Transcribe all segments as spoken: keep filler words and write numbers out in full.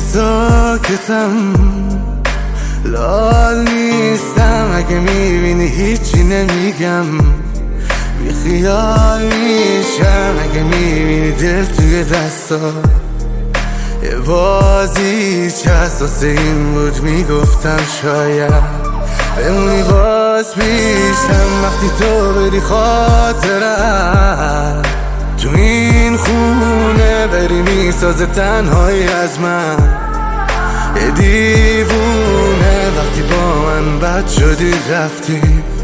ساکتم، لال نیستم، اگه میبینی هیچی نمیگم، بی خیال میشم اگه میبینی دل توی دستا یه بازی چست. واسه این بود میگفتم شاید بمونی باز پیشم وقتی تو بری خاطرم تو این خونه بری میسازه تنهایی از من. یه دیوونه وقتی با من بد شدی رفتی،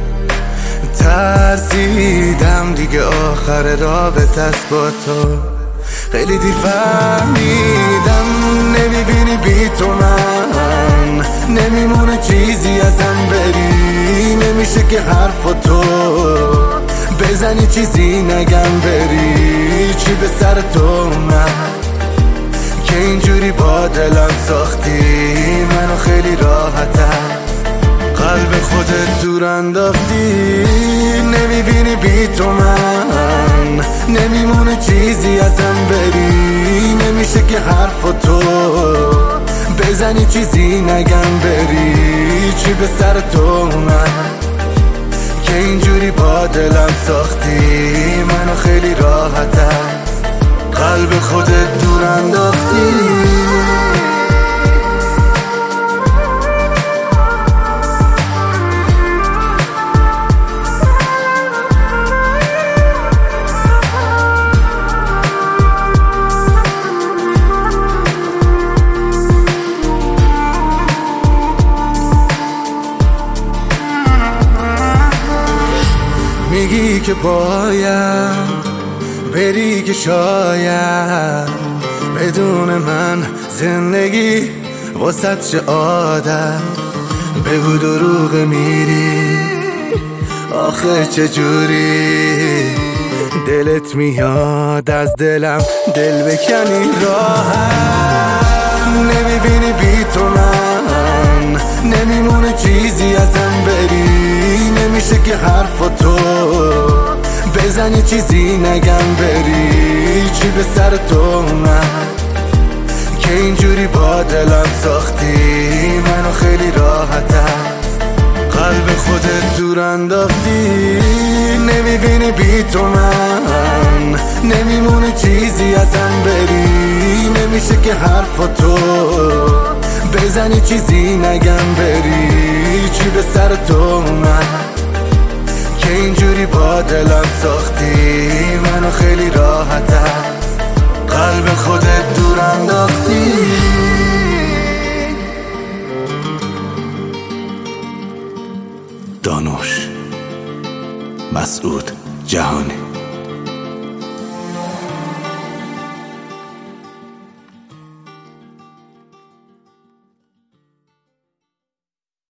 ترسیدم دیگه آخر رابطه است با تو. خیلی دیر فهمیدم نمیبینی بی تو من نمیمونه چیزی ازم بری، نمیشه که حرف تو بزنی چیزی نگم بری. چی به سر تو من که اینجوری با دلم ساختی منو خیلی راحتم قلب خودت دور انداختی. نمیبینی بی تو من نمیمونه چیزی ازم بری، نمیشه که حرف تو بزنی چیزی نگم بری. چی به سر تو من که اینجوری با دلم ساختی منو خیلی راحتم قلب خودت دور انداختی. میگی که باید بری که شاید بدون من زندگی واسط چه عادت. بگو دروغ میری آخه چجوری دلت میاد از دلم دل بکنی راحت. نمیبینی بی تو من نمیمونه چیزی ازم بری، نمیشه که حرف تو بزنی چیزی نگم بری. چی به سر تو من که اینجوری با دلم ساختی منو خیلی راحتم قلب خودت دور انداختی. نمیبینی بی تو من نمیمونه چیزی ازم بری، نمیشه که حرف تو بزنی چیزی نگم بری. چی به سر تو من که اینجوری با دلم ساختی منو خیلی راحتم قلب خودت دور انداختی. دانوش مسعود جهانی.